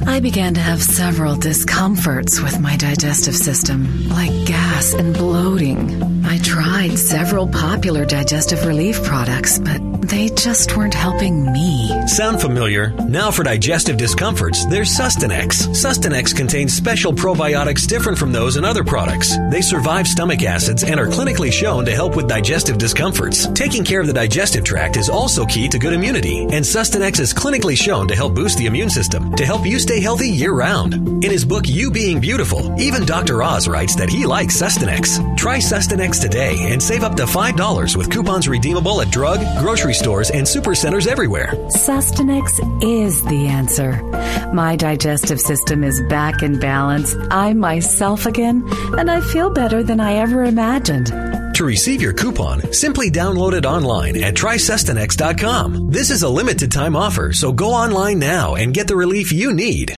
I began to have several discomforts with my digestive system, like gas and bloating. I tried several popular digestive relief products, but they just weren't helping me. Sound familiar? Now for digestive discomforts, there's Sustanex. Sustanex contains special probiotics different from those in other products. They survive stomach acids and are clinically shown to help with digestive discomforts. Taking care of the digestive tract is also key to good immunity, and Sustanex is clinically shown to help boost the immune system to help you stay healthy year-round. In his book, You Being Beautiful, even Dr. Oz writes that he likes Sustanex. Try Sustanex today and save up to $5 with coupons redeemable at drug, grocery stores, and supercenters everywhere. Sustanex is the answer. My digestive system is back in balance. I'm myself again, and I feel better than I ever imagined. To receive your coupon, simply download it online at trysustanex.com. This is a limited time offer, so go online now and get the relief you need.